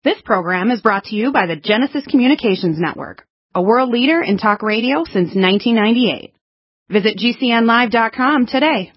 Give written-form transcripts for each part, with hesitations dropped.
This program is brought to you by the Genesis Communications Network, a world leader in talk radio since 1998. Visit GCNlive.com today.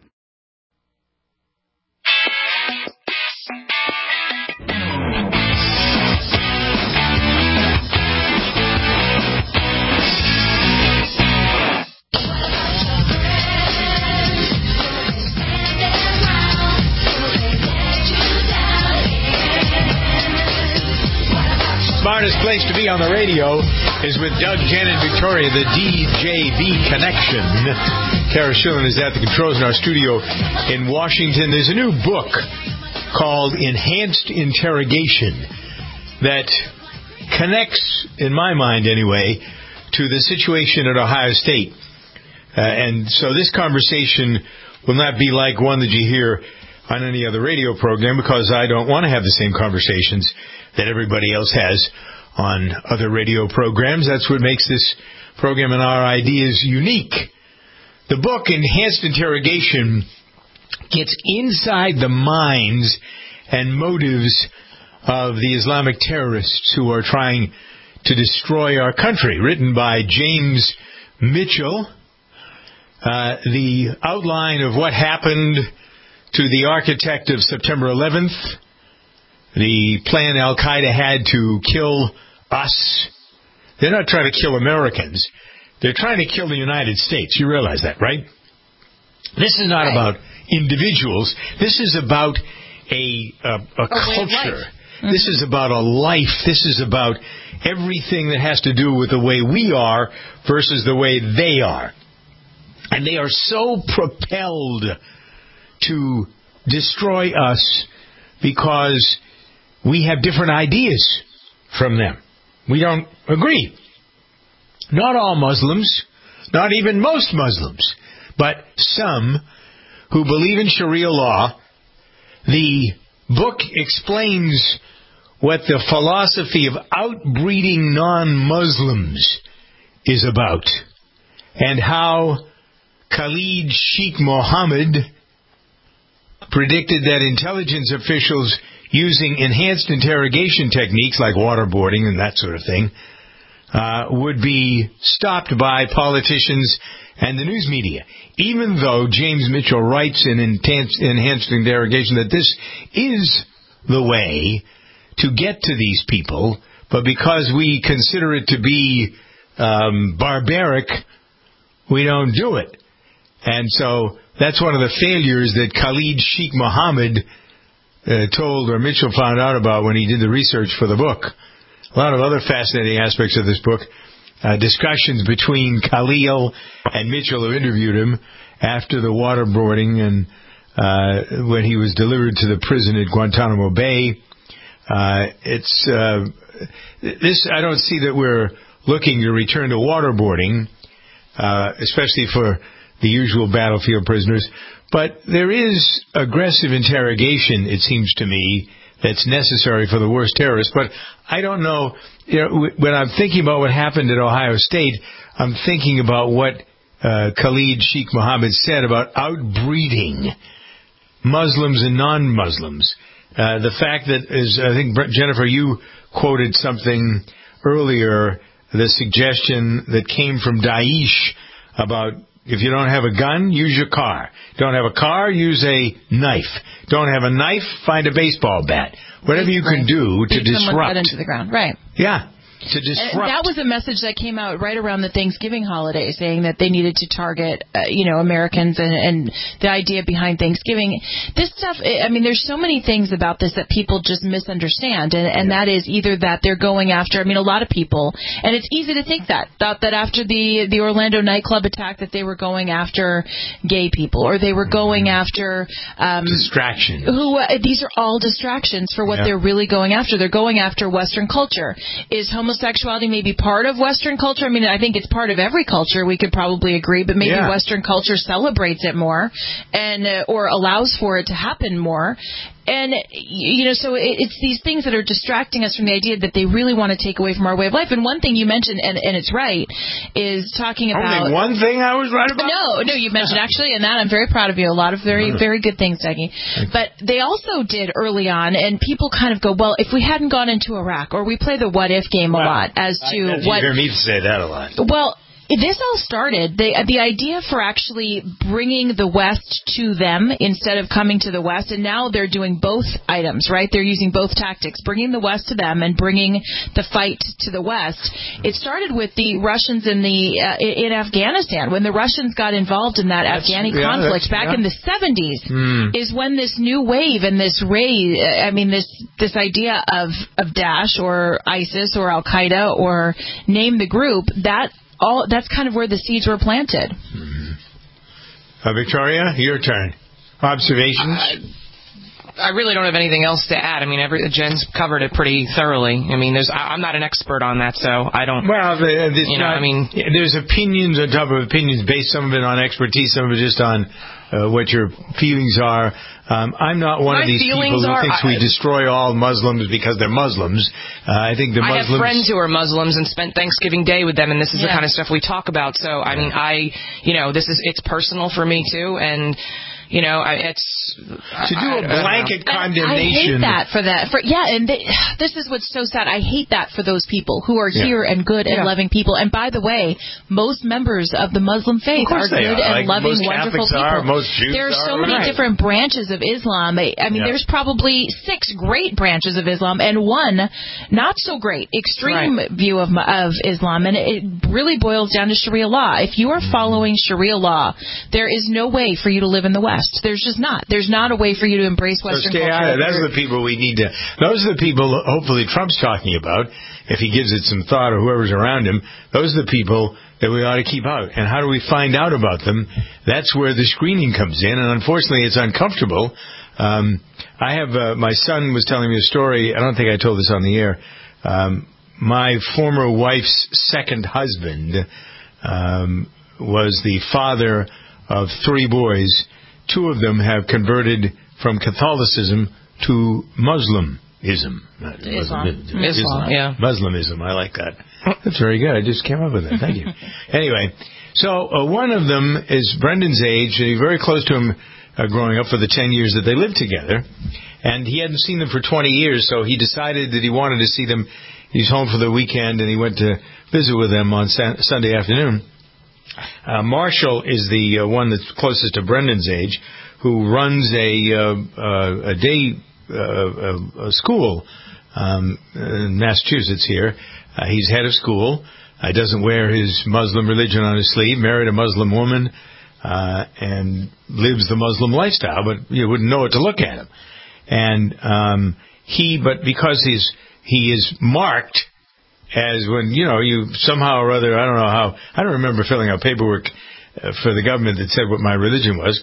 Smartest place to be on the radio is with Doug, Jen, and Victoria, the DJB Connection. Kara Schillen is at the controls in our studio in Washington. There's a new book called Enhanced Interrogation that connects, in my mind anyway, to the situation at Ohio State. And so this conversation will not be like one that you hear on any other radio program, because I don't want to have the same conversations that everybody else has on other radio programs. That's what makes this program and our ideas unique. The book, Enhanced Interrogation, gets inside the minds and motives of the Islamic terrorists who are trying to destroy our country, written by James Mitchell. The outline of what happened to the architect of September 11th, the plan Al-Qaeda had to kill us. They're not trying to kill Americans. They're trying to kill the United States. You realize that, right? This is not about individuals. This is about a culture. This is about a life. This is about everything that has to do with the way we are versus the way they are. And they are so propelled to destroy us because we have different ideas from them. We don't agree. Not all Muslims, not even most Muslims, but some who believe in Sharia law. The book explains what the philosophy of outbreeding non-Muslims is about, and how Khalid Sheikh Mohammed predicted that intelligence officials using enhanced interrogation techniques like waterboarding and that sort of thing would be stopped by politicians and the news media. Even though James Mitchell writes in enhanced interrogation that this is the way to get to these people, but because we consider it to be barbaric, we don't do it. And so that's one of the failures that Khalid Sheikh Mohammed told, or Mitchell found out about when he did the research for the book. A lot of other fascinating aspects of this book. Discussions between Khalil and Mitchell, who interviewed him after the waterboarding and when he was delivered to the prison at Guantanamo Bay. I don't see that we're looking to return to waterboarding, especially for the usual battlefield prisoners. But there is aggressive interrogation, it seems to me, that's necessary for the worst terrorists. But I don't know, when I'm thinking about what happened at Ohio State, I'm thinking about what Khalid Sheikh Mohammed said about outbreeding Muslims and non-Muslims. The fact that, I think, Jennifer, you quoted something earlier, the suggestion that came from Daesh about, if you don't have a gun, use your car. Don't have a car, use a knife. Don't have a knife, find a baseball bat. Whatever you can do to disrupt. Into the ground. Right. Yeah. To disrupt. And that was a message that came out right around the Thanksgiving holiday, saying that they needed to target, Americans and the idea behind Thanksgiving. This stuff, there's so many things about this that people just misunderstand, and that is either that they're going after, a lot of people, and it's easy to think that after the Orlando nightclub attack that they were going after gay people, or they were going after distractions. These are all distractions for what they're really going after. They're going after Western culture. Is homosexuality maybe part of Western culture? I think it's part of every culture. We could probably agree, but maybe Western culture celebrates it more and or allows for it to happen more. And, so it's these things that are distracting us from the idea that they really want to take away from our way of life. And one thing you mentioned, and it's right, is talking about... Only one thing I was right about? No, you mentioned actually, and that I'm very proud of you. A lot of very, very good things, Dougie. But they also did early on, and people kind of go, well, if we hadn't gone into Iraq, or we play the what-if game a lot as to what... You hear me say that a lot. Well... This all started, the idea for actually bringing the West to them instead of coming to the West, and now they're doing both items, right? They're using both tactics, bringing the West to them and bringing the fight to the West. It started with the Russians in Afghanistan. When the Russians got involved in that Afghani conflict back in the 70s is when this new wave and this this idea of Daesh or ISIS or Al-Qaeda or name the group, that's kind of where the seeds were planted. Victoria, your turn. Observations? I really don't have anything else to add. I mean, Jen's covered it pretty thoroughly. I mean, I'm not an expert on that, so I don't... Well, there's opinions on top of opinions based, some of it on expertise, some of it just on what your feelings are. I'm not one of these people who thinks we destroy all Muslims because they're Muslims. I think I have friends who are Muslims and spent Thanksgiving Day with them, and this is the kind of stuff we talk about. So, I mean, it's personal for me, too, and... it's... To do a blanket condemnation... I hate that and this is what's so sad. I hate that for those people who are here and good and loving people. And by the way, most members of the Muslim faith are good and loving, wonderful people. Most Jews there are so many different branches of Islam. I mean, there's probably 6 great branches of Islam and one not so great, extreme view of Islam. And it really boils down to Sharia law. If you are following Sharia law, there is no way for you to live in the West. There's just not. There's not a way for you to embrace Western culture. Those are the people we need to... Those are the people, hopefully, Trump's talking about, if he gives it some thought or whoever's around him. Those are the people that we ought to keep out. And how do we find out about them? That's where the screening comes in, and unfortunately, it's uncomfortable. My son was telling me a story. I don't think I told this on the air. My former wife's second husband was the father of 3 boys. 2 of them have converted from Catholicism to Muslimism. Islam, yeah. Muslimism, I like that. That's very good. I just came up with that. Thank you. Anyway, so one of them is Brendan's age. Very close to him growing up for the 10 years that they lived together. And he hadn't seen them for 20 years, so he decided that he wanted to see them. He's home for the weekend, and he went to visit with them on Sunday afternoon. Marshall is the one that's closest to Brendan's age, who runs a day school in Massachusetts here. He's head of school. He doesn't wear his Muslim religion on his sleeve, married a Muslim woman, and lives the Muslim lifestyle, but you wouldn't know it to look at him. And but because he is marked as when, you somehow or other, I don't know how, I don't remember filling out paperwork for the government that said what my religion was.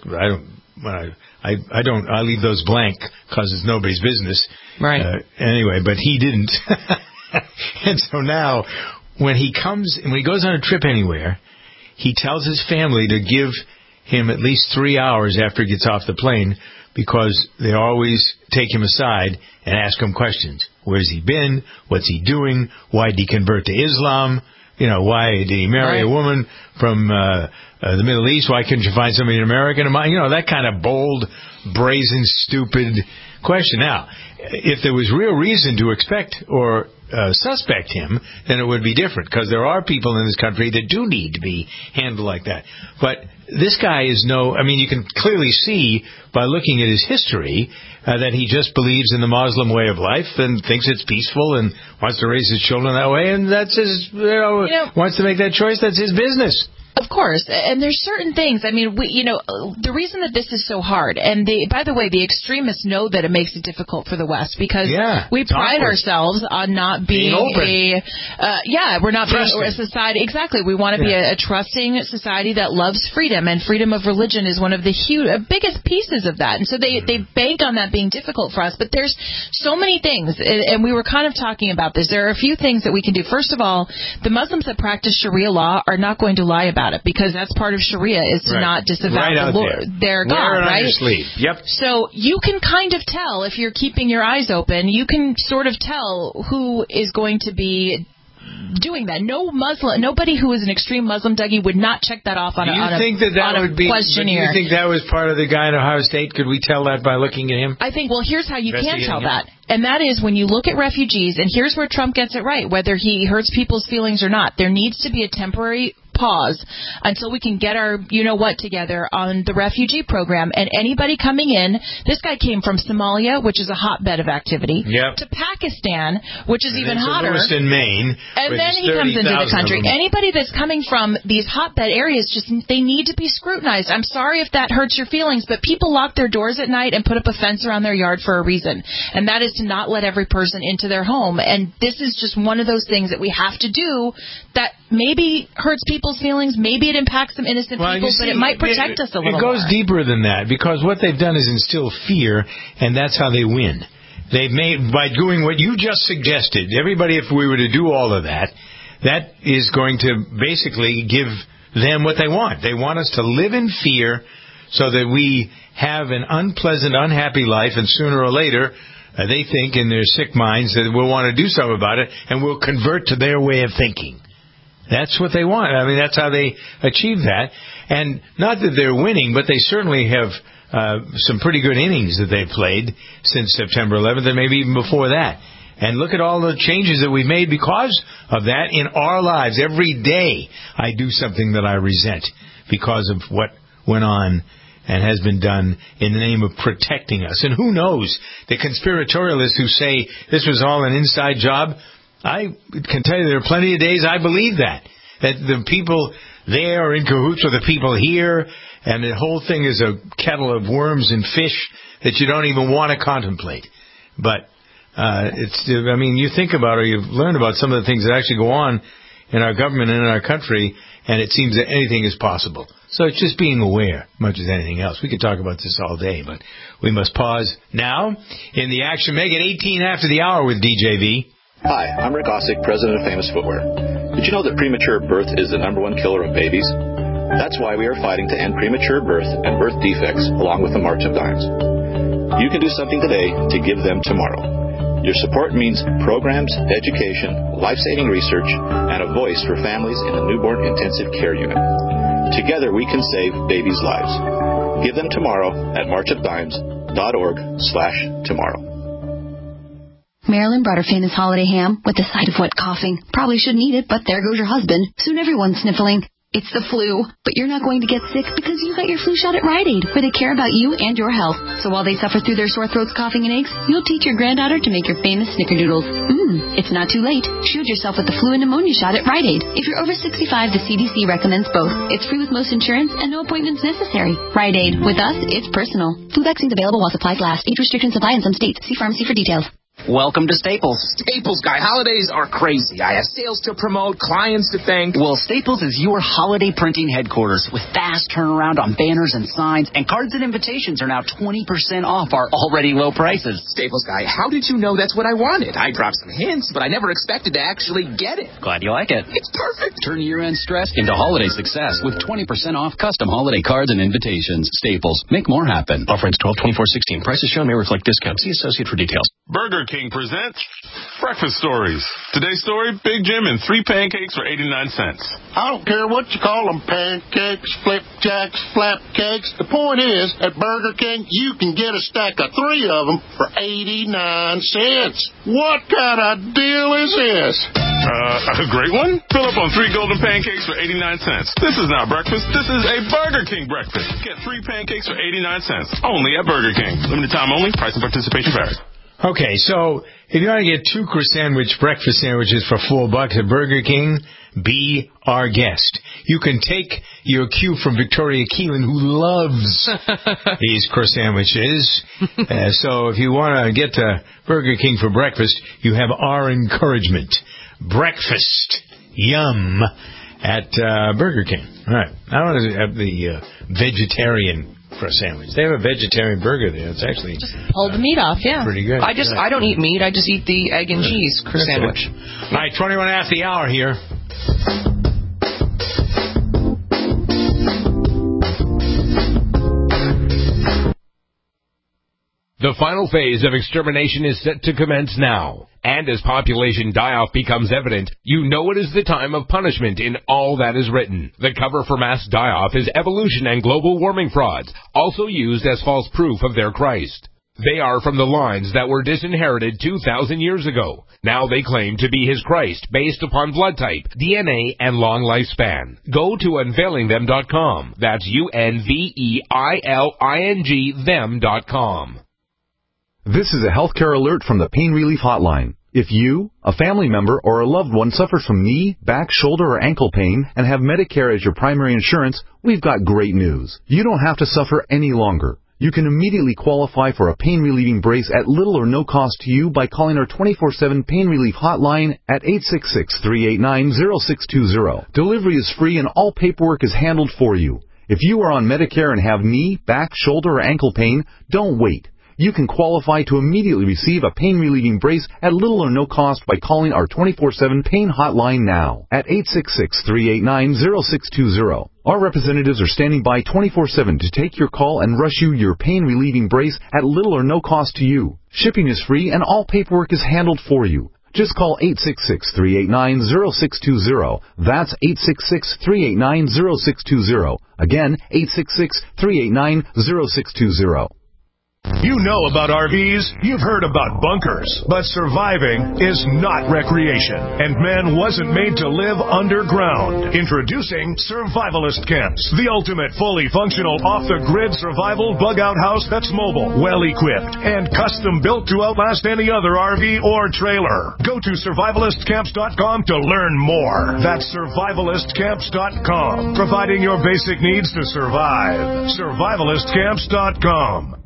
I leave those blank because it's nobody's business. Right. Anyway, but he didn't. And so now, when he goes on a trip anywhere, he tells his family to give him at least 3 hours after he gets off the plane, because they always take him aside and ask him questions. Where's he been? What's he doing? Why did he convert to Islam? Why did he marry a woman from the Middle East? Why couldn't you find somebody in America? That kind of bold, brazen, stupid question. Now, if there was real reason to expect or suspect him, then it would be different, because there are people in this country that do need to be handled like that. But this guy is you can clearly see by looking at his history that he just believes in the Muslim way of life and thinks it's peaceful and wants to raise his children that way, and that's his, wants to make that choice, that's his business. Of course, and there's certain things. I mean, the reason that this is so hard, and by the way, the extremists know that it makes it difficult for the West, because we pride ourselves on not being we're not being a society. Exactly, we want to be a trusting society that loves freedom, and freedom of religion is one of the biggest pieces of that. And so they bank on that being difficult for us. But there's so many things, and we were kind of talking about this. There are a few things that we can do. First of all, the Muslims that practice Sharia law are not going to lie about about it, because that's part of Sharia, is to not disavow their God, Wear it right? on your sleeve. Yep. So you can kind of tell, if you're keeping your eyes open, you can sort of tell who is going to be doing that. Nobody who is an extreme Muslim, Dougie, would not check that off on a questionnaire. Do you think that was part of the guy in Ohio State? Could we tell that by looking at him? I think, well, here's how you can tell that. And that is when you look at refugees, and here's where Trump gets it right, whether he hurts people's feelings or not. There needs to be a temporary pause until we can get our you-know-what together on the refugee program. And anybody coming in, this guy came from Somalia, which is a hotbed of activity, to Pakistan, which is even hotter. Lewiston, Maine. And then he comes into the country. Anybody that's coming from these hotbed areas, they need to be scrutinized. I'm sorry if that hurts your feelings, but people lock their doors at night and put up a fence around their yard for a reason. And that is to not let every person into their home. And this is just one of those things that we have to do that maybe hurts people's feelings, maybe it impacts some innocent people, but it might protect us a little more. It goes deeper than that, because what they've done is instill fear, and that's how they win. They've made, by doing what you just suggested, everybody, if we were to do all of that, that is going to basically give them what they want. They want us to live in fear so that we have an unpleasant, unhappy life, and sooner or later, they think in their sick minds that we'll want to do something about it, and we'll convert to their way of thinking. That's what they want. I mean, that's how they achieve that. And not that they're winning, but they certainly have some pretty good innings that they've played since September 11th, and maybe even before that. And look at all the changes that we've made because of that in our lives. Every day I do something that I resent because of what went on and has been done in the name of protecting us. And who knows, the conspiratorialists who say this was all an inside job, I can tell you there are plenty of days I believe that the people there are in cahoots with the people here, and the whole thing is a kettle of worms and fish that you don't even want to contemplate. But you think about, or you've learned about some of the things that actually go on in our government and in our country, and it seems that anything is possible. So it's just being aware, much as anything else. We could talk about this all day, but we must pause now in the action. Make it 18 after the hour with DJV. Hi, I'm Rick Ossick, president of Famous Footwear. Did you know that premature birth is the #1 killer of babies? That's why we are fighting to end premature birth and birth defects along with the March of Dimes. You can do something today to give them tomorrow. Your support means programs, education, life-saving research, and a voice for families in the newborn intensive care unit. Together we can save babies' lives. Give them tomorrow at marchofdimes.org/tomorrow. Marilyn brought her famous holiday ham with a side of wet coughing. Probably shouldn't eat it, but there goes your husband. Soon everyone's sniffling. It's the flu, but you're not going to get sick because you got your flu shot at Rite Aid, where they care about you and your health. So while they suffer through their sore throats, coughing, and aches, you'll teach your granddaughter to make your famous snickerdoodles. It's not too late. Shield yourself with the flu and pneumonia shot at Rite Aid. If you're over 65, the CDC recommends both. It's free with most insurance and no appointments necessary. Rite Aid. With us, it's personal. Flu vaccines available while supplies last. Age restrictions apply in some states. See pharmacy for details. Welcome to Staples. Staples guy, holidays are crazy. I have sales to promote, clients to thank. Well, Staples is your holiday printing headquarters with fast turnaround on banners and signs, and cards and invitations are now 20% off our already low prices. Staples guy, how did you know that's what I wanted? I dropped some hints, but I never expected to actually get it. Glad you like it. It's perfect. Turn year-end stress into holiday success with 20% off custom holiday cards and invitations. Staples. Make more happen. Offer ends 12/24/16. Prices shown may reflect discounts. See associate for details. Burger King presents Breakfast Stories. Today's story, Big Jim and 3 pancakes for 89 cents. I don't care what you call them, pancakes, flipjacks, flapcakes. The point is, at Burger King, you can get a stack of 3 of them for 89 cents. What kind of deal is this? A great one? Fill up on 3 golden pancakes for 89 cents. This is not breakfast. This is a Burger King breakfast. Get 3 pancakes for 89 cents. Only at Burger King. Limited time only. Price and participation varies. Okay, so if you want to get 2 croissant breakfast sandwiches for $4 at Burger King, be our guest. You can take your cue from Victoria Keelan, who loves these croissant sandwiches. So if you want to get to Burger King for breakfast, you have our encouragement. Breakfast. Yum. At Burger King. All right. I want to have the vegetarian croissant sandwich. They have a vegetarian burger there. It's actually just pull the meat off, yeah. Pretty good. I don't eat meat. I just eat the egg and cheese croissant sandwich. All right, 21 after the hour here. The final phase of extermination is set to commence now. And as population die-off becomes evident, you know it is the time of punishment in all that is written. The cover for mass die-off is evolution and global warming frauds, also used as false proof of their Christ. They are from the lines that were disinherited 2,000 years ago. Now they claim to be his Christ based upon blood type, DNA, and long lifespan. Go to unveilingthem.com. That's UNVEILING them.com. This is a healthcare alert from the Pain Relief Hotline. If you, a family member, or a loved one suffers from knee, back, shoulder, or ankle pain and have Medicare as your primary insurance, we've got great news. You don't have to suffer any longer. You can immediately qualify for a pain-relieving brace at little or no cost to you by calling our 24/7 Pain Relief Hotline at 866-389-0620. Delivery is free and all paperwork is handled for you. If you are on Medicare and have knee, back, shoulder, or ankle pain, don't wait. You can qualify to immediately receive a pain-relieving brace at little or no cost by calling our 24/7 Pain Hotline now at 866-389-0620. Our representatives are standing by 24/7 to take your call and rush you your pain-relieving brace at little or no cost to you. Shipping is free and all paperwork is handled for you. Just call 866-389-0620. That's 866-389-0620. Again, 866-389-0620. You know about RVs, you've heard about bunkers, but surviving is not recreation, and man wasn't made to live underground. Introducing Survivalist Camps, the ultimate fully functional off-the-grid survival bug-out house that's mobile, well-equipped, and custom-built to outlast any other RV or trailer. Go to survivalistcamps.com to learn more. That's survivalistcamps.com, providing your basic needs to survive. survivalistcamps.com.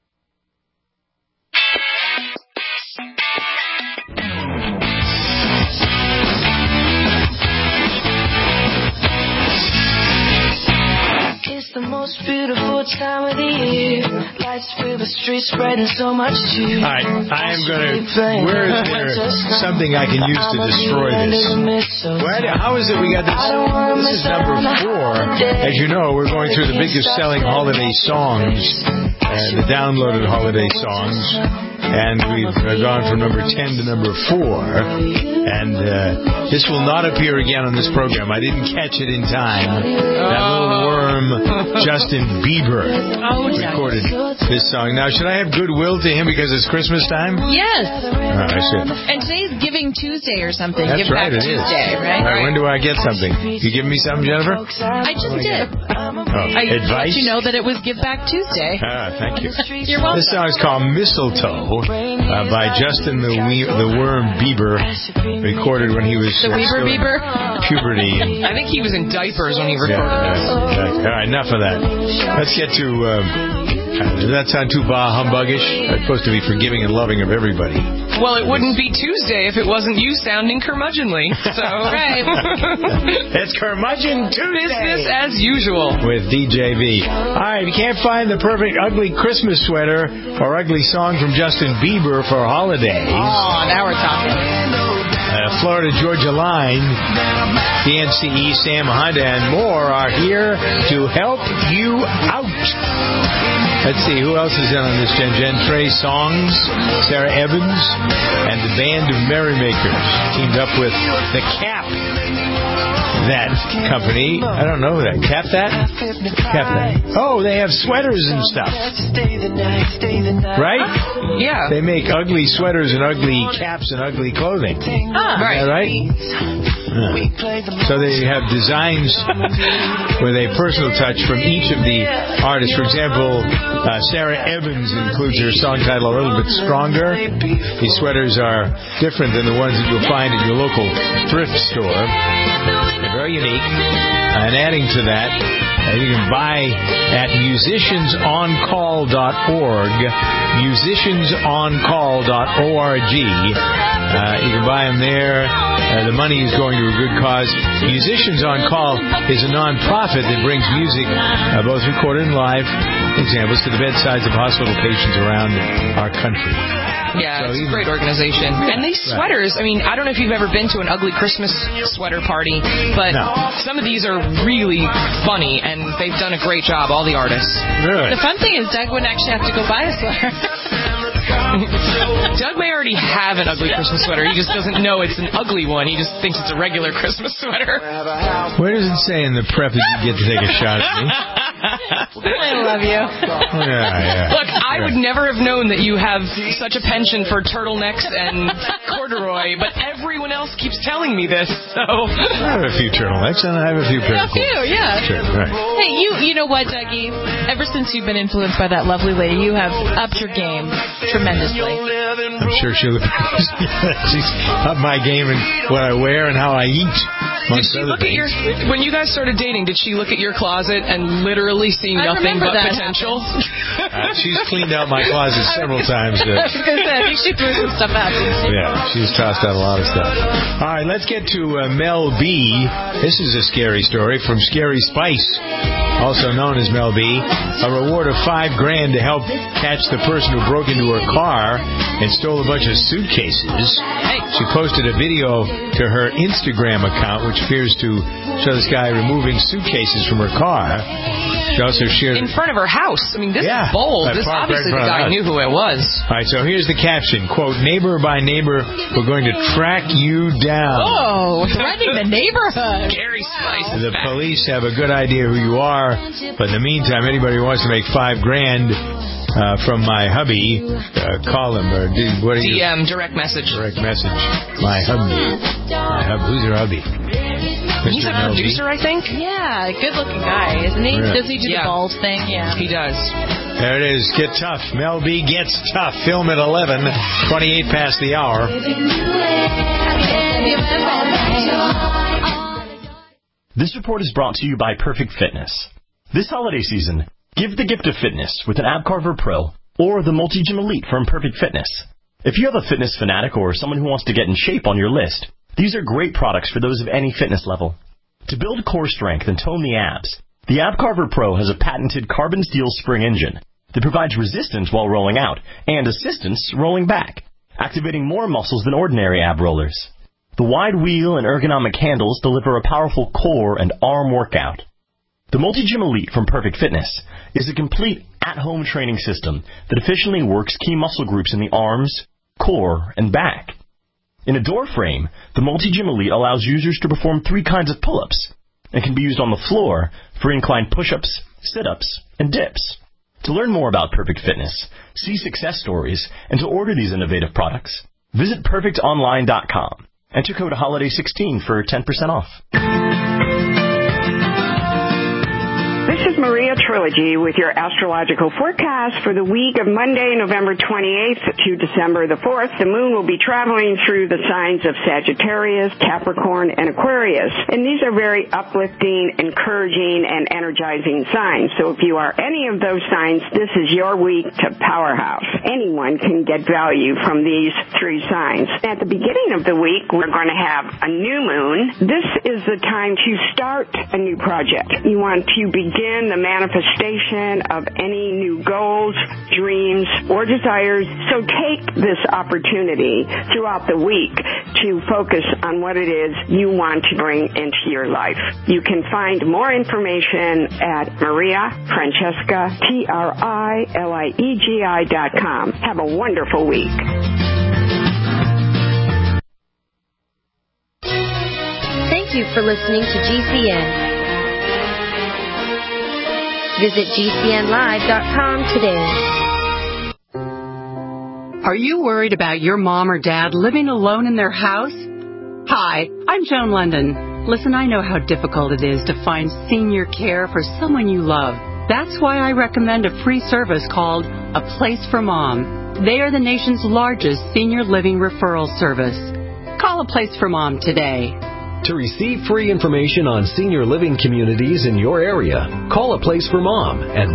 It's the most beautiful time of the year. Lights fill the streets, spreading so much cheer. All right, I am going to... Where is there something I can use to destroy this? How is it we got this? This is number 4. As you know, we're going through the biggest selling holiday songs, the downloaded holiday songs. And we've gone from number 10 to number 4. And this will not appear again on this program. I didn't catch it in time. That little worm, Justin Bieber, recorded this song. Now, should I have goodwill to him because it's Christmas time? Yes. I should. And today's Giving Tuesday or something. That's Give right, Back it is. Tuesday, right? All right, when do I get something? You give me something, Jennifer? I just did. I advice? let you know that it was Give Back Tuesday. Thank you. You're welcome. This song is called Mistletoe by Justin the Worm Bieber, recorded when he was the Weaver Bieber? Puberty. I think he was in diapers when he recorded this. Exactly. All right, enough of that. Let's get to... does that sound too bah humbuggish? I'm supposed to be forgiving and loving of everybody. Well, it wouldn't be Tuesday if it wasn't you sounding curmudgeonly. So, right. It's Curmudgeon Tuesday. Business as usual. With DJ V. All right, you can't find the perfect ugly Christmas sweater or ugly song from Justin Bieber for holidays. Oh, now we're talking. Florida Georgia Line, DNCE, Sam Honda, and more are here to help you out. Let's see, who else is in on this, Jen? Trey Songs, Sarah Evans, and the Band of Merrymakers teamed up with the Cap. That company, I don't know that. Cap that? Oh, they have sweaters and stuff. Right? Yeah. They make ugly sweaters and ugly caps and ugly clothing. Right. Right? So they have designs with a personal touch from each of the artists. For example, Sarah Evans includes her song title A Little Bit Stronger. These sweaters are different than the ones that you'll find at your local thrift store. They're very unique. And adding to that, you can buy at musiciansoncall.org, musiciansoncall.org. You can buy them there. The money is going to a good cause. Musicians on Call is a non-profit that brings music, both recorded and live, examples, to the bedsides of hospital patients around our country. Yeah, so it's a great organization. And these sweaters, I mean, I don't know if you've ever been to an ugly Christmas sweater party, but some of these are really funny, and they've done a great job, all the artists. Really? The fun thing is Doug wouldn't actually have to go buy a sweater. Doug may already have an ugly Christmas sweater. He just doesn't know it's an ugly one. He just thinks it's a regular Christmas sweater. Where does it say in the prep that you get to take a shot at me? I love you. Yeah. Look, I would never have known that you have such a penchant for turtlenecks and corduroy, but everyone else keeps telling me this, so... I have a few turtlenecks, and I have a few pair of clothes. Yeah. Sure, right. Hey, you know what, Dougie? Ever since you've been influenced by that lovely lady, you have upped your game tremendously. I'm sure she's up my game in what I wear and how I eat. Did she look at when you guys started dating, did she look at your closet and literally see nothing but potential? She's cleaned out my closet several times. I was going to say, I think she threw some stuff out, didn't she? Yeah, she's tossed out a lot of stuff. All right, let's get to Mel B. This is a scary story from Scary Spice, also known as Mel B. A reward of $5,000 to help catch the person who broke into her car and stole a bunch of suitcases. She posted a video to her Instagram account, which appears to show this guy removing suitcases from her car. She also shared... in front of her house. I mean, this is bold. This obviously the guy knew who it was. All right, so here's the caption. Quote, "Neighbor by neighbor, we're going to track you down." Oh, threatening the neighborhood. Scary Spice. The police have a good idea who you are, but in the meantime, anybody who wants to make $5,000 from my hubby, call him or do what do you? DM, direct message. Direct message. My hubby. Who's your hubby? He's a producer, I think. Yeah, good-looking guy, isn't he? Really? Does he do the bald thing? Yeah, he does. There it is. Get tough. Mel B gets tough. Film at 11, 28 past the hour. This report is brought to you by Perfect Fitness. This holiday season, give the gift of fitness with an AbCarver Pro or the Multi-Gym Elite from Perfect Fitness. If you have a fitness fanatic or someone who wants to get in shape on your list, these are great products for those of any fitness level. To build core strength and tone the abs, the AbCarver Pro has a patented carbon steel spring engine that provides resistance while rolling out and assistance rolling back, activating more muscles than ordinary ab rollers. The wide wheel and ergonomic handles deliver a powerful core and arm workout. The Multi-Gym Elite from Perfect Fitness is a complete at-home training system that efficiently works key muscle groups in the arms, core, and back. In a door frame, the Multi-Gym Elite allows users to perform 3 kinds of pull-ups and can be used on the floor for inclined push-ups, sit-ups, and dips. To learn more about Perfect Fitness, see success stories, and to order these innovative products, visit perfectonline.com. Enter code HOLIDAY16 for 10% off. This is Maria Trilogy with your astrological forecast for the week of Monday, November 28th to December the 4th. The moon will be traveling through the signs of Sagittarius, Capricorn, and Aquarius. And these are very uplifting, encouraging, and energizing signs. So if you are any of those signs, this is your week to powerhouse. Anyone can get value from these 3 signs. At the beginning of the week, we're going to have a new moon. This is the time to start a new project. You want to begin the manifestation of any new goals, dreams, or desires. So take this opportunity throughout the week to focus on what it is you want to bring into your life. You can find more information at MariaFrancescaTrilegI.com. Have a wonderful week. Thank you for listening to GCN. Visit GCNlive.com today. Are you worried about your mom or dad living alone in their house? Hi, I'm Joan London. Listen, I know how difficult it is to find senior care for someone you love. That's why I recommend a free service called A Place for Mom. They are the nation's largest senior living referral service. Call A Place for Mom today. To receive free information on senior living communities in your area, call A Place for Mom at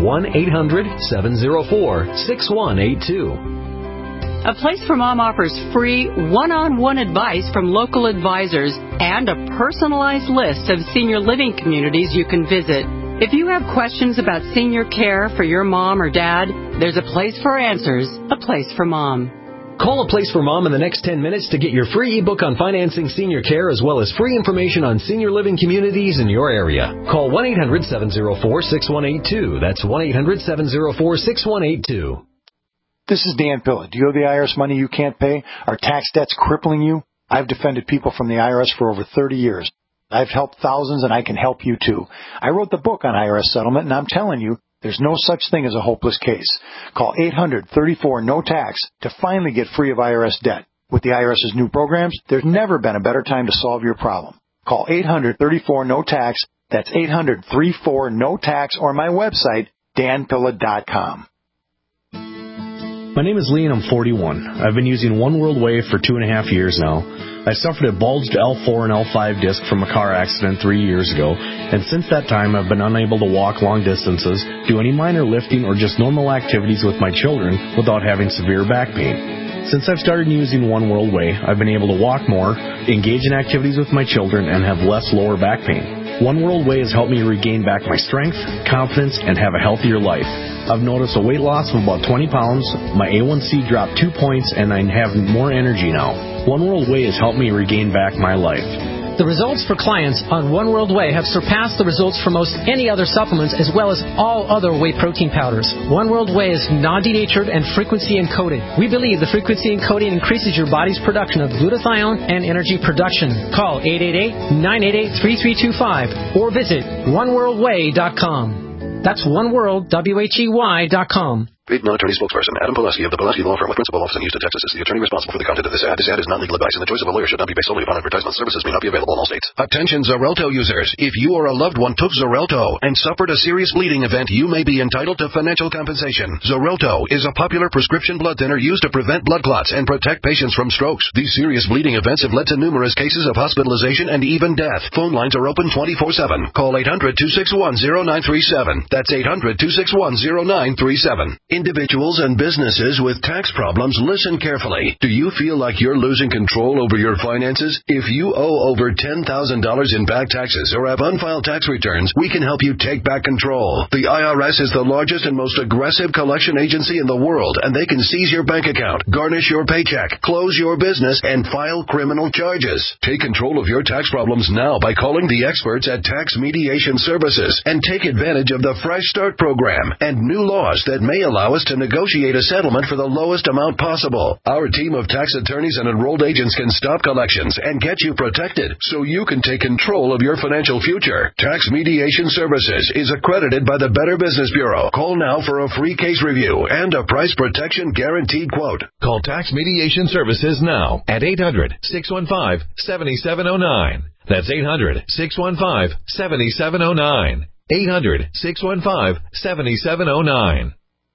1-800-704-6182. A Place for Mom offers free one-on-one advice from local advisors and a personalized list of senior living communities you can visit. If you have questions about senior care for your mom or dad, there's a place for answers, A Place for Mom. Call A Place for Mom in the next 10 minutes to get your free ebook on financing senior care as well as free information on senior living communities in your area. Call 1-800-704-6182. That's 1-800-704-6182. This is Dan Pilla. Do you owe the IRS money you can't pay? Are tax debts crippling you? I've defended people from the IRS for over 30 years. I've helped thousands, and I can help you too. I wrote the book on IRS settlement, and I'm telling you, there's no such thing as a hopeless case. Call 800-34-NO-TAX to finally get free of IRS debt. With the IRS's new programs, there's never been a better time to solve your problem. Call 800-34-NO-TAX. That's 800-34-NO-TAX, or my website, danpilla.com. My name is Lee and I'm 41. I've been using One World Wave for 2.5 years now. I suffered a bulged L4 and L5 disc from a car accident 3 years ago, and since that time I've been unable to walk long distances, do any minor lifting, or just normal activities with my children without having severe back pain. Since I've started using One World Way, I've been able to walk more, engage in activities with my children, and have less lower back pain. One World Way has helped me regain back my strength, confidence, and have a healthier life. I've noticed a weight loss of about 20 pounds, my A1C dropped 2 points, and I'm having more energy now. One World Way has helped me regain back my life. The results for clients on One World Way have surpassed the results for most any other supplements, as well as all other whey protein powders. One World Way is non-denatured and frequency encoded. We believe the frequency encoding increases your body's production of glutathione and energy production. Call 888-988-3325 or visit oneworldway.com. That's oneworld.com. Paid non-attorney spokesperson Adam Pulaski of the Pulaski Law Firm with principal office in Houston, Texas, is the attorney responsible for the content of this ad. This ad is not legal advice, and the choice of a lawyer should not be based solely upon advertisement. Services may not be available in all states. Attention Xarelto users. If you or a loved one took Xarelto and suffered a serious bleeding event, you may be entitled to financial compensation. Xarelto is a popular prescription blood thinner used to prevent blood clots and protect patients from strokes. These serious bleeding events have led to numerous cases of hospitalization and even death. Phone lines are open 24/7. Call 800-261-0937. That's 800-261-0937. Individuals and businesses with tax problems, listen carefully. Do you feel like you're losing control over your finances? If you owe over $10,000 in back taxes or have unfiled tax returns, we can help you take back control. The IRS is the largest and most aggressive collection agency in the world, and they can seize your bank account, garnish your paycheck, close your business, and file criminal charges. Take control of your tax problems now by calling the experts at Tax Mediation Services and take advantage of the Fresh Start program and new laws that may allow us to negotiate a settlement for the lowest amount possible. Our team of tax attorneys and enrolled agents can stop collections and get you protected so you can take control of your financial future. Tax Mediation Services is accredited by the Better Business Bureau. Call now for a free case review and a price protection guaranteed quote. Call Tax Mediation Services now at 800-615-7709. That's 800-615-7709. 800-615-7709.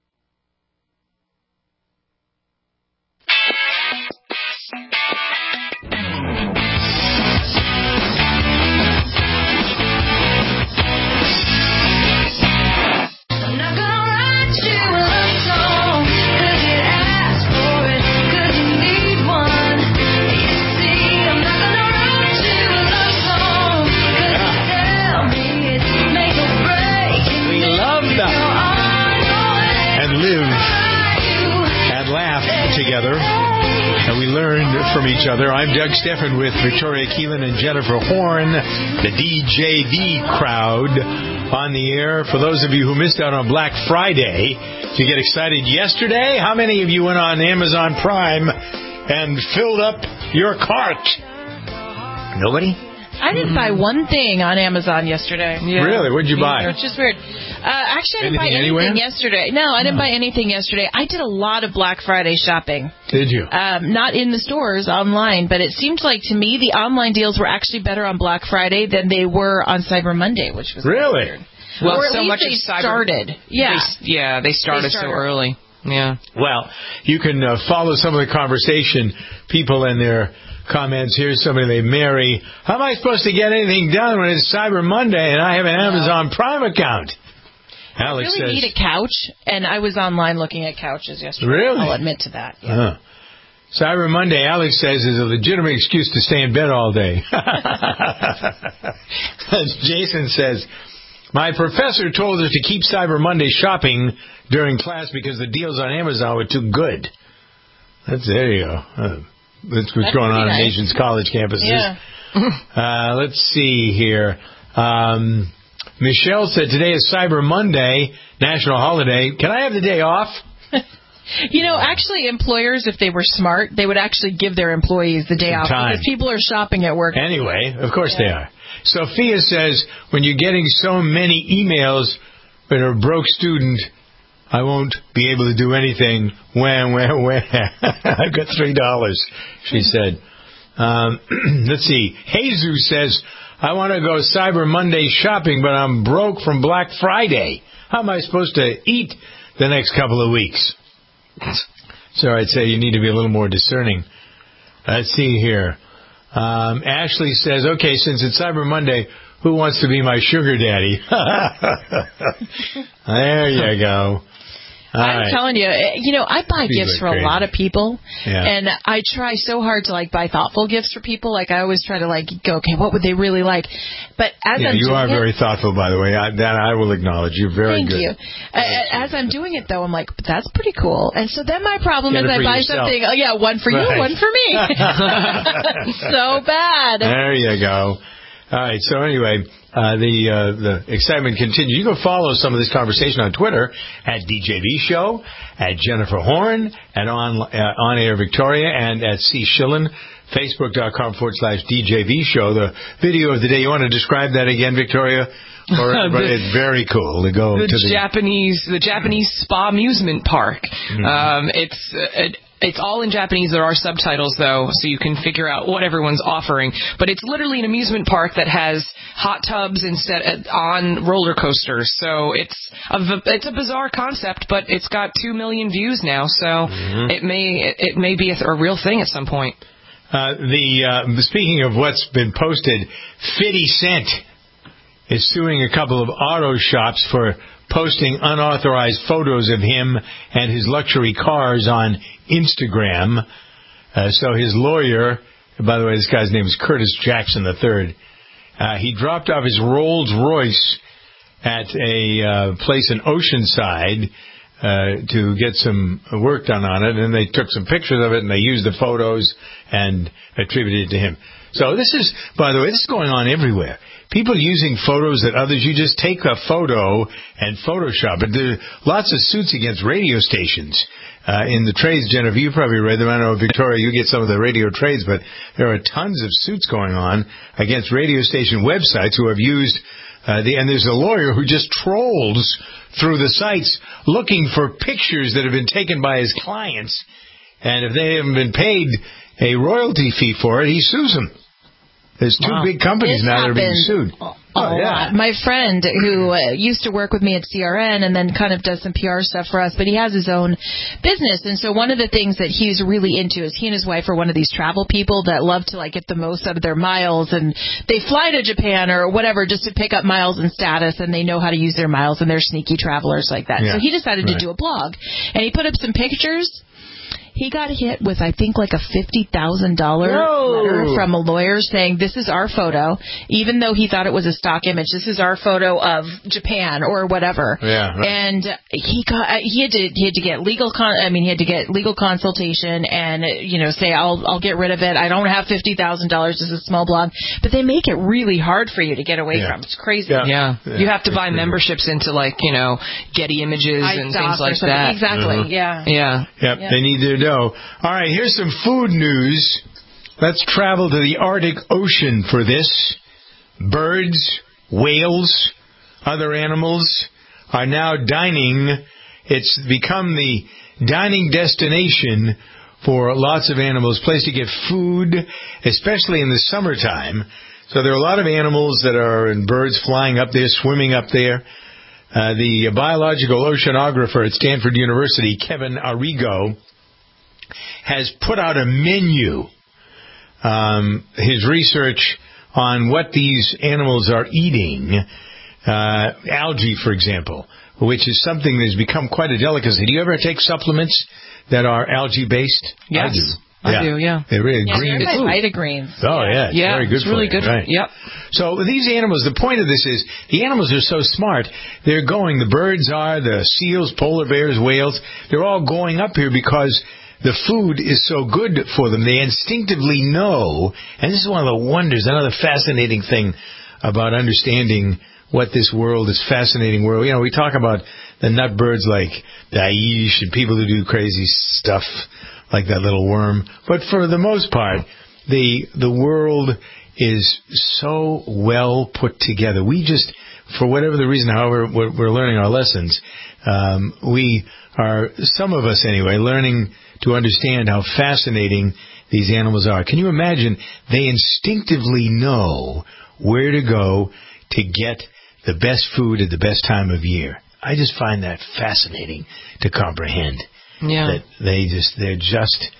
Together, and we learned from each other. I'm Doug Steffen with Victoria Keelan and Jennifer Horn, the DJV crowd on the air. For those of you who missed out on Black Friday, to get excited yesterday, how many of you went on Amazon Prime and filled up your cart? Nobody? I didn't buy one thing on Amazon yesterday. Yeah. Really? What did you buy? It's just weird. Actually, I didn't buy anything yesterday. No, I didn't buy anything yesterday. I did a lot of Black Friday shopping. Did you? Not in the stores, online, but it seemed like to me the online deals were actually better on Black Friday than they were on Cyber Monday, which was really weird. Well, or at so least much they of Cyber started. Yeah. They started so early. Yeah. Well, you can follow some of the conversation. People in their comments. Here's somebody named Mary. How am I supposed to get anything done when it's Cyber Monday and I have an Amazon Prime account? Alex I really says, need a couch, and I was online looking at couches yesterday. Really? I'll admit to that. Yeah. Cyber Monday, Alex says, is a legitimate excuse to stay in bed all day. Jason says, my professor told us to keep Cyber Monday shopping during class because the deals on Amazon were too good. There you go. That's what's going on in nation's college campuses. Yeah. Let's see here. Michelle said today is Cyber Monday, national holiday. Can I have the day off? Actually, employers, if they were smart, they would actually give their employees the day off because people are shopping at work. Anyway, of course they are. Sophia says, when you're getting so many emails with a broke student, I won't be able to do anything. When? I've got $3, she said. Let's see. Jesus says, I want to go Cyber Monday shopping, but I'm broke from Black Friday. How am I supposed to eat the next couple of weeks? So I'd say you need to be a little more discerning. Let's see here. Ashley says, okay, since it's Cyber Monday, who wants to be my sugar daddy? There you go. I'm telling you, I buy gifts for a lot of people, and I try so hard to buy thoughtful gifts for people. I always try to go, okay, what would they really like? But as you are very thoughtful, by the way. That I will acknowledge. You're very good. Thank you. As I'm doing it, though, I'm like, that's pretty cool. And so then my problem is I buy something. Oh yeah, one for you, one for me. So bad. There you go. All right. So anyway. The excitement continues. You can follow some of this conversation on Twitter at DJV Show, at Jennifer Horn, at On Air Victoria, and at C. Schillen, Facebook.com/DJV Show. The video of the day, you want to describe that again, Victoria? It's very cool to go to the Japanese spa amusement park. Mm-hmm. It's all in Japanese. There are subtitles, though, so you can figure out what everyone's offering. But it's literally an amusement park that has hot tubs on roller coasters. So it's a bizarre concept, but it's got 2 million views now. So it may be a real thing at some point. Speaking of what's been posted, 50 Cent is suing a couple of auto shops for posting unauthorized photos of him and his luxury cars on Instagram. So his lawyer, by the way, this guy's name is Curtis Jackson III, he dropped off his Rolls Royce at a place in Oceanside to get some work done on it, and they took some pictures of it, and they used the photos and attributed it to him. So this is, by the way, this is going on everywhere. People using photos that others, you just take a photo and Photoshop it. There are lots of suits against radio stations. In the trades, Jennifer, you probably read them. I know, Victoria, you get some of the radio trades, but there are tons of suits going on against radio station websites who have used, and there's a lawyer who just trolls through the sites looking for pictures that have been taken by his clients, and if they haven't been paid a royalty fee for it, he sues them. There's two big companies now that are being sued. A lot. My friend who used to work with me at CRN and then kind of does some PR stuff for us, but he has his own business. And so one of the things that he's really into is he and his wife are one of these travel people that love to get the most out of their miles, and they fly to Japan or whatever just to pick up miles and status, and they know how to use their miles, and they're sneaky travelers like that. Yeah. So he decided to do a blog, and he put up some pictures. He got hit with, I think, a $50,000 letter from a lawyer saying, this is our photo, even though he thought it was a stock image. This is our photo of Japan or whatever. Yeah, right. And he had to get legal consultation and say I'll get rid of it. I don't have $50,000. This is a small blog, but they make it really hard for you to get away from. It's crazy. Yeah. You have to buy memberships into Getty Images and things like that. Exactly. Yeah. They need to know. All right, here's some food news. Let's travel to the Arctic Ocean for this. Birds, whales, other animals are now dining. It's become the dining destination for lots of animals, place to get food, especially in the summertime. So there are a lot of animals and birds flying up there, swimming up there. The biological oceanographer at Stanford University, Kevin Arrigo, has put out a menu. His research on what these animals are eating, algae, for example, which is something that has become quite a delicacy. Do you ever take supplements that are algae-based? Yes. I do, yeah. They're really green. Vita greens. Oh, yeah. It's very good for really you. Good. Right. Yep. So these animals, the point of this is, the animals are so smart. They're going, the birds are, the seals, polar bears, whales, they're all going up here because the food is so good for them. They instinctively know, and this is one of the wonders, another fascinating thing about understanding what this world, this fascinating world. We talk about the nut birds like the Aish and people who do crazy stuff like that little worm. But for the most part, the world is so well put together. We just, for whatever the reason, however we're learning our lessons, we are, some of us anyway, learning to understand how fascinating these animals are. Can you imagine? They instinctively know where to go to get the best food at the best time of year. I just find that fascinating to comprehend. Yeah. That they're just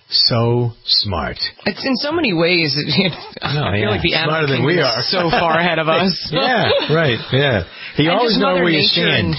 so smart. It's in so many ways. I feel like the smarter animal than we kingdom are. is so far ahead of us. Yeah, right. Yeah. You And always just know Mother where you Nature stand.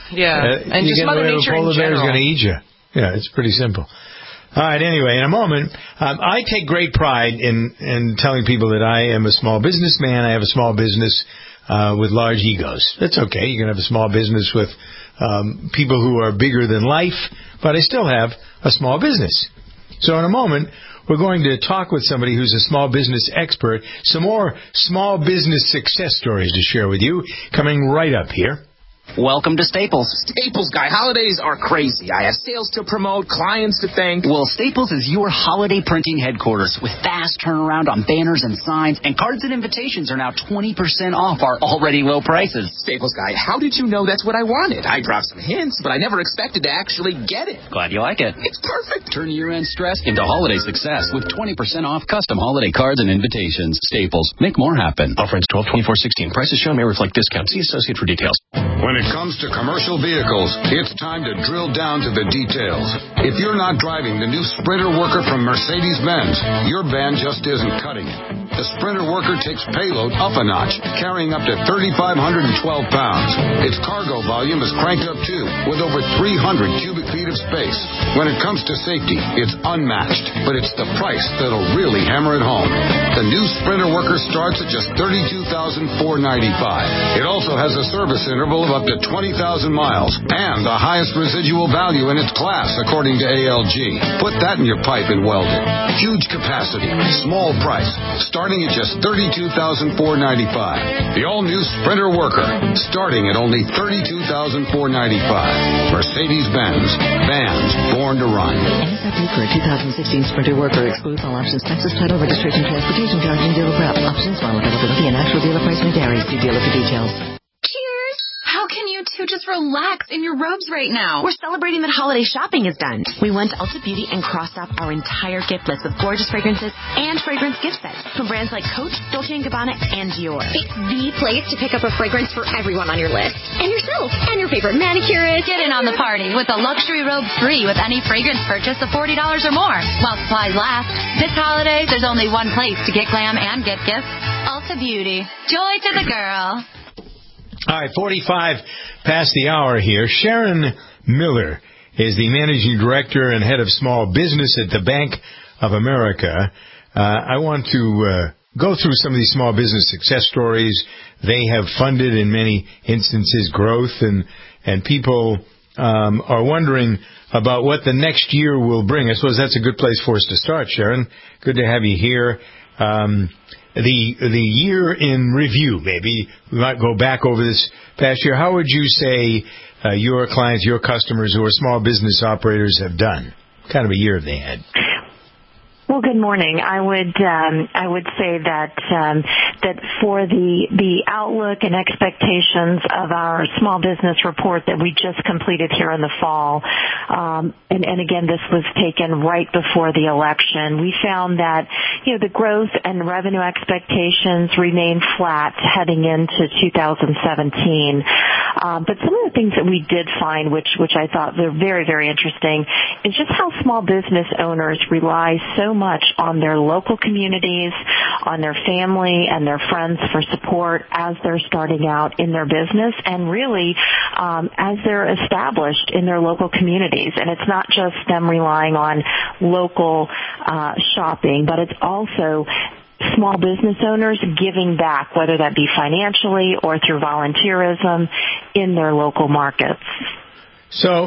And you just get Mother away with Nature a polar in bear is general. going to eat you. Yeah, it's pretty simple. All right, anyway, in a moment, I take great pride in telling people that I am a small businessman. I have a small business with large egos. That's okay. You can have a small business with people who are bigger than life, but I still have a small business. So in a moment, we're going to talk with somebody who's a small business expert. Some more small business success stories to share with you coming right up here. Welcome to Staples. Staples guy, holidays are crazy. I have sales to promote, clients to thank. Well, Staples is your holiday printing headquarters with fast turnaround on banners and signs, and cards and invitations are now 20% off our already low prices. Staples guy, how did you know that's what I wanted? I dropped some hints, but I never expected to actually get it. Glad you like it. It's perfect. Turn year-end stress into holiday success with 20% off custom holiday cards and invitations. Staples. Make more happen. Offer ends 12/24/16. Prices shown may reflect discounts. See associate for details. When it comes to commercial vehicles, it's time to drill down to the details. If you're not driving the new Sprinter Worker from Mercedes-Benz, your van just isn't cutting it. The Sprinter Worker takes payload up a notch, carrying up to 3,512 pounds. Its cargo volume is cranked up too, with over 300 cubic feet of space. When it comes to safety, it's unmatched, but it's the price that'll really hammer it home. The new Sprinter Worker starts at just $32,495. It also has a service interval of up to 20,000 miles and the highest residual value in its class, according to ALG. Put that in your pipe and weld it. Huge capacity, small price, starting at just $32,495. The all-new Sprinter Worker, starting at only $32,495. Mercedes-Benz, vans born to run. MSRP for a 2016 Sprinter Worker excludes all options, taxes, title, registration, transportation charge, and dealer prep. Options while availability and actual dealer price may vary. See dealer for details. How can you two just relax in your robes right now? We're celebrating that holiday shopping is done. We went to Ulta Beauty and crossed off our entire gift list of gorgeous fragrances and fragrance gift sets from brands like Coach, Dolce & Gabbana, and Dior. It's the place to pick up a fragrance for everyone on your list. And yourself. And your favorite manicurist. Get in on the party with a luxury robe free with any fragrance purchase of $40 or more. While supplies last, this holiday, there's only one place to get glam and get gifts. Ulta Beauty. Joy to the girl. All right, 45 past the hour here. Sharon Miller is the managing director and head of small business at the Bank of America. I want to go through some of these small business success stories. They have funded, in many instances, growth, and people are wondering about what the next year will bring. I suppose that's a good place for us to start, Sharon. Good to have you here. The year in review, maybe we might go back over this past year. How would you say your clients, your customers who are small business operators have done? What kind of a year have they had? Well, good morning. I would say that for the outlook and expectations of our small business report that we just completed here in the fall, and again, this was taken right before the election. We found that the growth and revenue expectations remain flat heading into 2017. But some of the things that we did find, which I thought were very, very interesting, is just how small business owners rely so much on their local communities, on their family and their friends for support as they're starting out in their business and really as they're established in their local communities. And it's not just them relying on local shopping, but it's also small business owners giving back, whether that be financially or through volunteerism in their local markets. So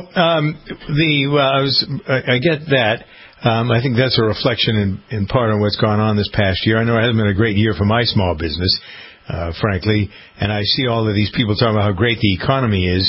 I get that. I think that's a reflection in part on what's gone on this past year. I know it hasn't been a great year for my small business, frankly, and I see all of these people talking about how great the economy is.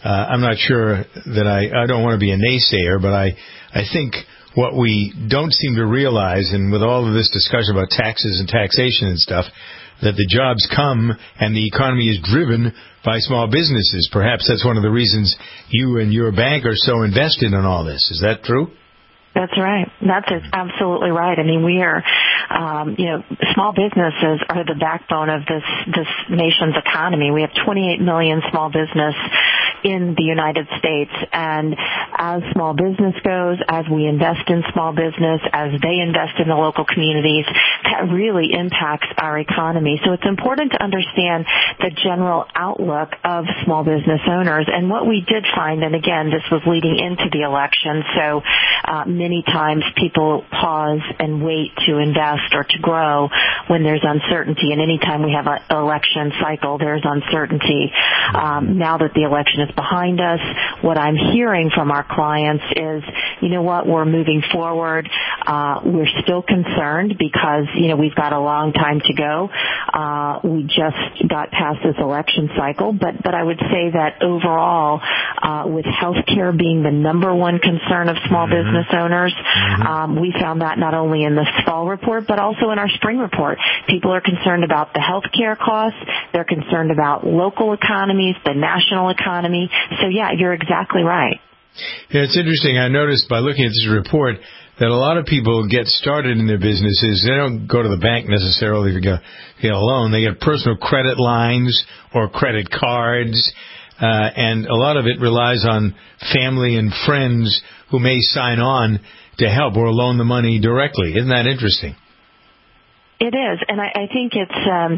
I'm not sure that I don't want to be a naysayer, but I think what we don't seem to realize, and with all of this discussion about taxes and taxation and stuff, that the jobs come and the economy is driven by small businesses. Perhaps that's one of the reasons you and your bank are so invested in all this. Is that true? That's right. That's absolutely right. I mean, we are, small businesses are the backbone of this nation's economy. We have 28 million small business in the United States, and as small business goes, as we invest in small business, as they invest in the local communities, that really impacts our economy. So it's important to understand the general outlook of small business owners. And what we did find, and again, this was leading into the election, so many times people pause and wait to invest or to grow when there's uncertainty. And anytime we have an election cycle, there's uncertainty. Now that the election is behind us, what I'm hearing from our clients is, you know what, we're moving forward. We're still concerned because, we've got a long time to go. We just got past this election cycle, but I would say that overall, with healthcare being the number one concern of small business owners, we found that not only in the fall report, but also in our spring report. People are concerned about the healthcare costs. They're concerned about local economies, the national economy. So, yeah, you're exactly right. Yeah, it's interesting. I noticed by looking at this report that a lot of people get started in their businesses. They don't go to the bank necessarily to get a loan. They get personal credit lines or credit cards, and a lot of it relies on family and friends who may sign on to help or loan the money directly. Isn't that interesting? It is, and I think it's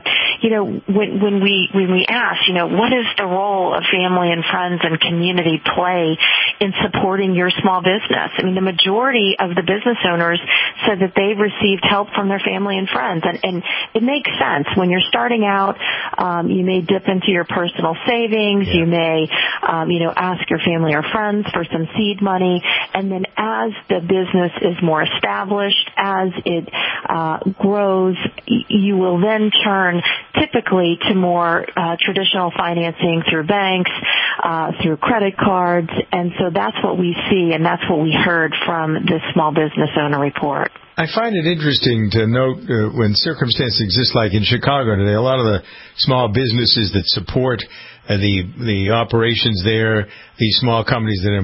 when we ask, what is the role of family and friends and community play in supporting your small business? I mean, the majority of the business owners said that they've received help from their family and friends, and it makes sense. When you're starting out, you may dip into your personal savings, you may ask your family or friends for some seed money, and then as the business is more established, as it grows, you will then turn typically to more traditional financing through banks, through credit cards, and so that's what we see, and that's what we heard from the Small Business Owner Report. I find it interesting to note when circumstances exist like in Chicago today, a lot of the small businesses that support the operations there, these small companies that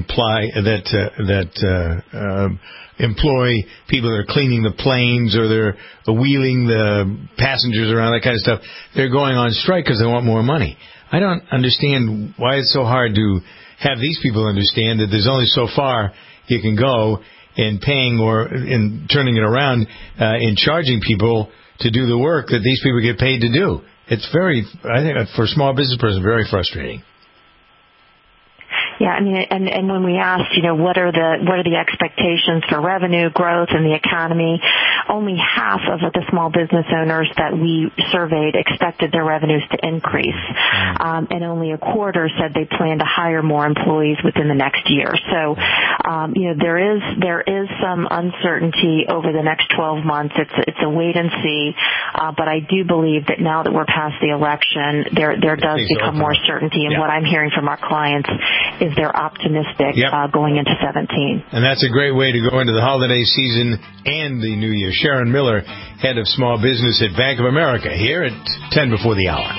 employ people that are cleaning the planes or they're wheeling the passengers around, that kind of stuff, they're going on strike because they want more money. I don't understand why it's so hard to have these people understand that there's only so far you can go in paying or in turning it around in charging people to do the work that these people get paid to do. It's I think for a small business person, very frustrating. Yeah, I mean, and when we asked, what are the expectations for revenue growth in the economy, only half of the small business owners that we surveyed expected their revenues to increase, and only a quarter said they plan to hire more employees within the next year. So, there is some uncertainty over the next 12 months. It's a wait and see, but I do believe that now that we're past the election, there does become more certainty, and what I'm hearing from our clients is they're optimistic going into 17. And that's a great way to go into the holiday season and the new year. Sharon Miller, head of small business at Bank of America, here at 10 before the hour.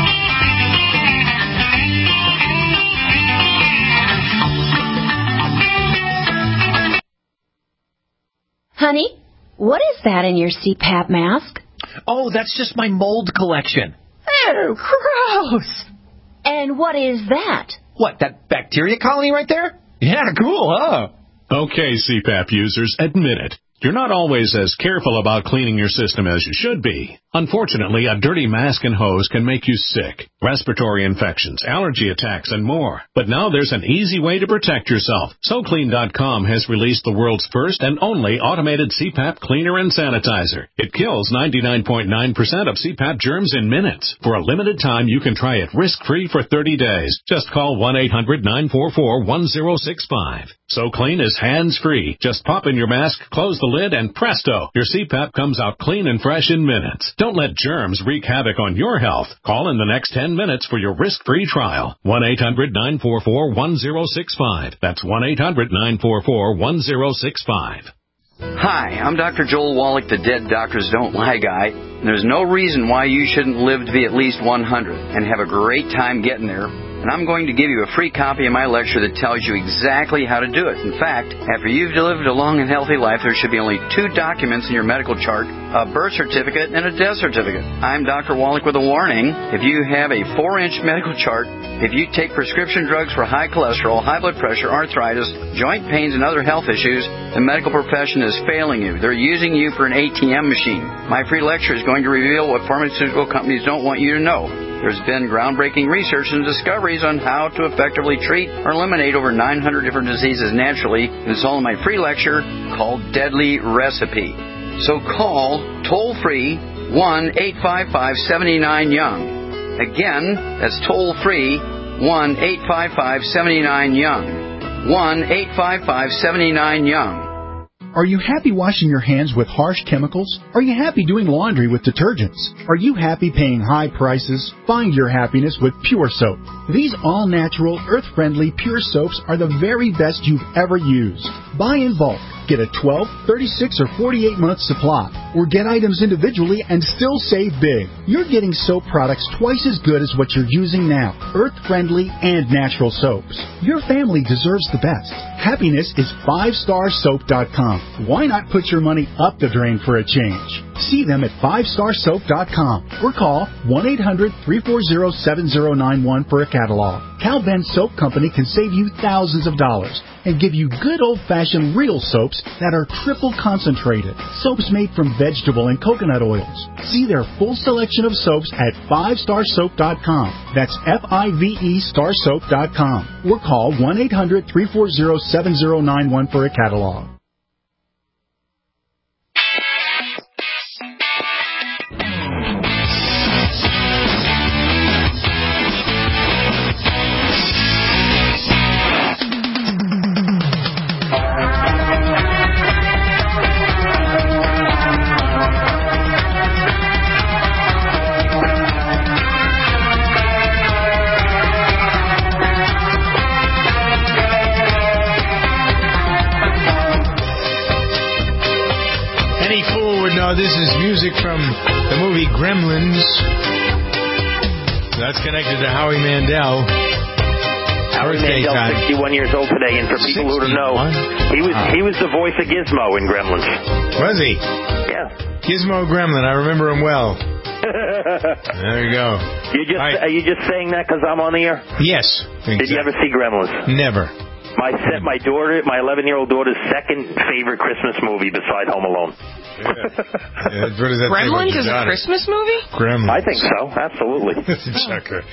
Honey, what is that in your CPAP mask? Oh, that's just my mold collection. Oh, gross. And what is that? What, that bacteria colony right there? Yeah, cool, huh? Okay, CPAP users, admit it. You're not always as careful about cleaning your system as you should be. Unfortunately, a dirty mask and hose can make you sick, respiratory infections, allergy attacks, and more. But now there's an easy way to protect yourself. SoClean.com has released the world's first and only automated CPAP cleaner and sanitizer. It kills 99.9% of CPAP germs in minutes. For a limited time, you can try it risk-free for 30 days. Just call 1-800-944-1065. So clean is hands-free. Just pop in your mask, close the lid, and presto, your CPAP comes out clean and fresh in minutes. Don't let germs wreak havoc on your health. Call in the next 10 minutes for your risk-free trial. 1-800-944-1065. That's 1-800-944-1065. Hi, I'm Dr. Joel Wallach, the Dead Doctors Don't Lie guy. There's no reason why you shouldn't live to be at least 100 and have a great time getting there. And I'm going to give you a free copy of my lecture that tells you exactly how to do it. In fact, after you've lived a long and healthy life, there should be only 2 documents in your medical chart, a birth certificate and a death certificate. I'm Dr. Wallach with a warning. If you have a 4-inch medical chart, if you take prescription drugs for high cholesterol, high blood pressure, arthritis, joint pains, and other health issues, the medical profession is failing you. They're using you for an ATM machine. My free lecture is going to reveal what pharmaceutical companies don't want you to know. There's been groundbreaking research and discoveries on how to effectively treat or eliminate over 900 different diseases naturally. And it's all in my free lecture called Deadly Recipe. So call toll-free 1-855-79-YOUNG. Again, that's toll-free 1-855-79-YOUNG. 1-855-79-YOUNG. Are you happy washing your hands with harsh chemicals? Are you happy doing laundry with detergents? Are you happy paying high prices? Find your happiness with Pure Soap. These all-natural, earth-friendly Pure Soaps are the very best you've ever used. Buy in bulk. Get a 12, 36, or 48-month supply. Or get items individually and still save big. You're getting soap products twice as good as what you're using now. Earth-friendly and natural soaps. Your family deserves the best. Happiness is 5starsoap.com. Why not put your money up the drain for a change? See them at 5starsoap.com or call 1-800-340-7091 for a catalog. Cal Ben Soap Company can save you thousands of dollars and give you good old-fashioned real soaps that are triple concentrated. Soaps made from vegetable and coconut oils. See their full selection of soaps at 5starsoap.com. That's F-I-V-E starsoap.com. Or call 1-800-340-7091 for a catalog. This is music from the movie Gremlins. That's connected to Howie Mandel. Howie Mandel, 61 years old today, and for people who don't know, he was the voice of Gizmo in Gremlins. Was he? Yeah. Gizmo Gremlin, I remember him well. There you go. Are you just saying that because I'm on the air? Yes. Exactly. Did you ever see Gremlins? Never. My 11-year-old daughter's second favorite Christmas movie beside Home Alone. What does that Gremlins is a Christmas movie? Gremlins. I think so, absolutely. Chucker.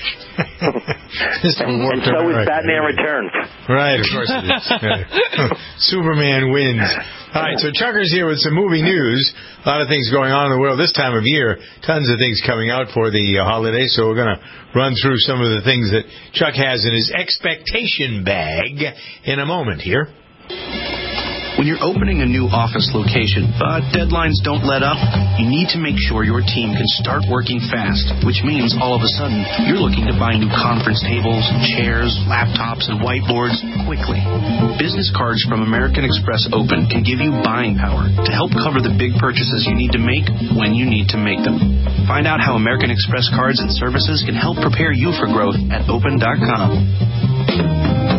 And so is Batman Returns. Right, of course it is. Superman wins. All right, so Chucker's here with some movie news. A lot of things going on in the world this time of year. Tons of things coming out for the holidays, so we're going to run through some of the things that Chuck has in his expectation bag in a moment here. When you're opening a new office location, but deadlines don't let up, you need to make sure your team can start working fast, which means all of a sudden you're looking to buy new conference tables, chairs, laptops, and whiteboards quickly. Business cards from American Express Open can give you buying power to help cover the big purchases you need to make when you need to make them. Find out how American Express cards and services can help prepare you for growth at open.com.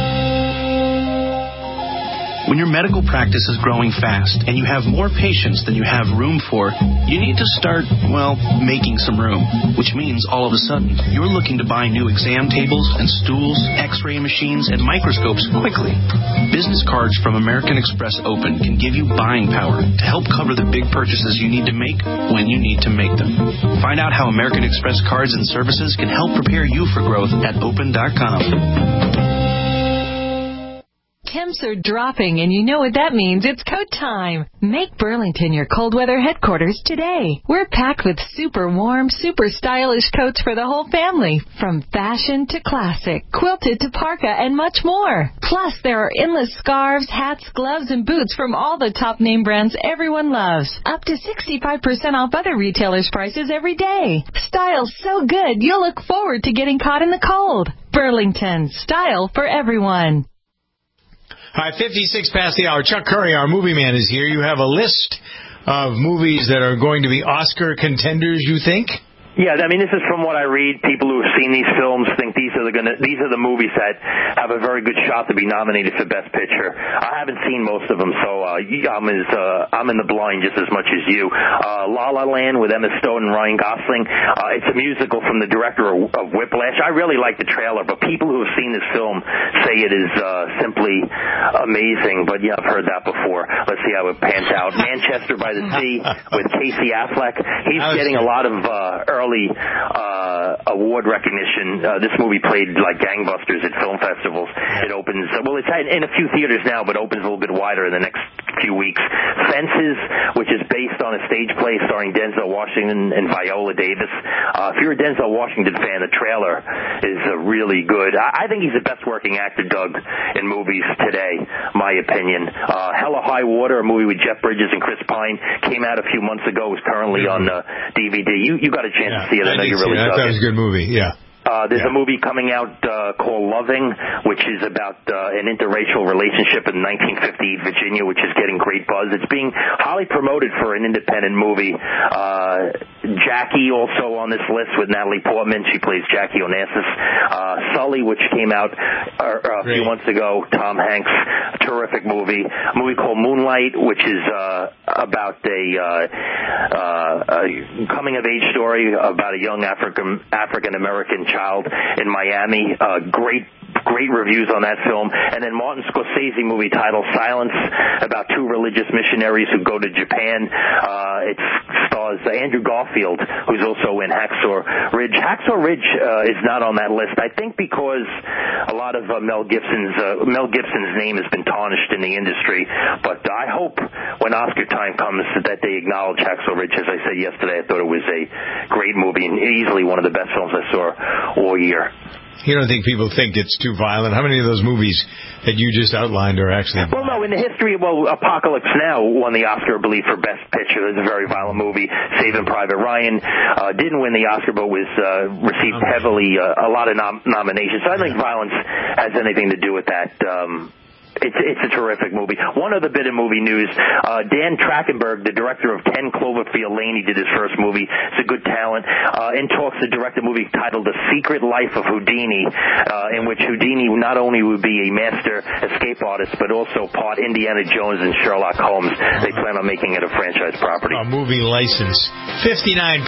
When your medical practice is growing fast and you have more patients than you have room for, you need to start, making some room, which means all of a sudden you're looking to buy new exam tables and stools, x-ray machines, and microscopes quickly. Business cards from American Express Open can give you buying power to help cover the big purchases you need to make when you need to make them. Find out how American Express cards and services can help prepare you for growth at open.com. Temps are dropping, and you know what that means. It's coat time. Make Burlington your cold weather headquarters today. We're packed with super warm, super stylish coats for the whole family. From fashion to classic, quilted to parka, and much more. Plus, there are endless scarves, hats, gloves, and boots from all the top name brands everyone loves. Up to 65% off other retailers' prices every day. Style's so good, you'll look forward to getting caught in the cold. Burlington, style for everyone. All right, 56 past the hour. Chuck Curry, our movie man, is here. You have a list of movies that are going to be Oscar contenders, you think? Yeah, I mean, this is from what I read. People who have seen these films think these are the movies that have a very good shot to be nominated for Best Picture. I haven't seen most of them, so I'm in the blind just as much as you. La La Land with Emma Stone and Ryan Gosling. It's a musical from the director of Whiplash. I really like the trailer, but people who have seen this film say it is simply amazing. But yeah, I've heard that before. Let's see how it pans out. Manchester by the Sea with Casey Affleck. He's getting a lot of early award recognition. This movie played like gangbusters at film festivals. It opens, it's in a few theaters now, but opens a little bit wider in the next few weeks. Fences, which is based on a stage play starring Denzel Washington and Viola Davis. If you're a Denzel Washington fan, the trailer is really good. I think he's the best working actor, Doug, in movies today, my opinion. Hella High Water, a movie with Jeff Bridges and Chris Pine, came out a few months ago, is currently on DVD. You got a chance to see it. I know you really dug it. That was a good movie, yeah. There's a movie coming out called Loving, which is about an interracial relationship in 1950 Virginia, which is getting great buzz. It's being highly promoted for an independent movie. Jackie also on this list with Natalie Portman. She plays Jackie Onassis. Sully, which came out a few months ago. Tom Hanks, terrific movie. A movie called Moonlight, which is about a coming-of-age story about a young African-American child in Miami. Great reviews on that film. And then Martin Scorsese movie titled Silence, about two religious missionaries who go to Japan. It stars Andrew Garfield, who's also in Hacksaw Ridge. Hacksaw Ridge is not on that list, I think, because a lot of Mel Gibson's name has been tarnished in the industry. But I hope when Oscar time comes that they acknowledge Hacksaw Ridge. As I said yesterday, I thought it was a great movie and easily one of the best films I saw all year. You don't think people think it's too violent? How many of those movies that you just outlined are actually violent? Well, no, in the history, Apocalypse Now won the Oscar, I believe, for Best Picture. It's a very violent movie. Saving Private Ryan didn't win the Oscar, but was received heavily a lot of nominations. So I think violence has anything to do with that. It's a terrific movie. One other bit of movie news. Dan Trachtenberg, the director of 10 Cloverfield Lane, he did his first movie. It's a good talent. In talks to direct a movie titled The Secret Life of Houdini, in which Houdini not only would be a master escape artist, but also part Indiana Jones and Sherlock Holmes. They plan on making it a franchise property. A movie license. 59.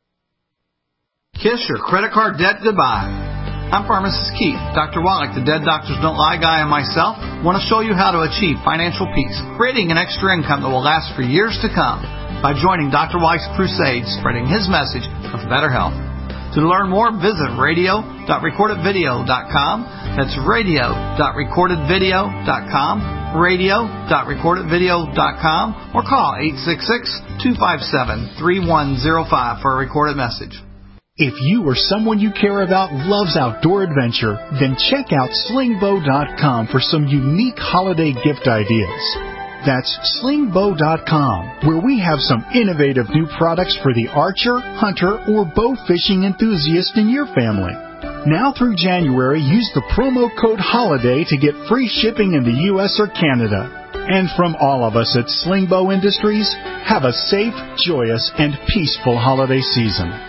Kiss your credit card debt goodbye. I'm Pharmacist Keith. Dr. Wallach, the Dead Doctors Don't Lie guy, and myself want to show you how to achieve financial peace, creating an extra income that will last for years to come by joining Dr. Wallach's crusade, spreading his message of better health. To learn more, visit radio.recordedvideo.com. That's radio.recordedvideo.com, radio.recordedvideo.com, or call 866-257-3105 for a recorded message. If you or someone you care about loves outdoor adventure, then check out slingbow.com for some unique holiday gift ideas. That's slingbow.com, where we have some innovative new products for the archer, hunter, or bow fishing enthusiast in your family. Now through January, use the promo code HOLIDAY to get free shipping in the U.S. or Canada. And from all of us at Slingbow Industries, have a safe, joyous, and peaceful holiday season.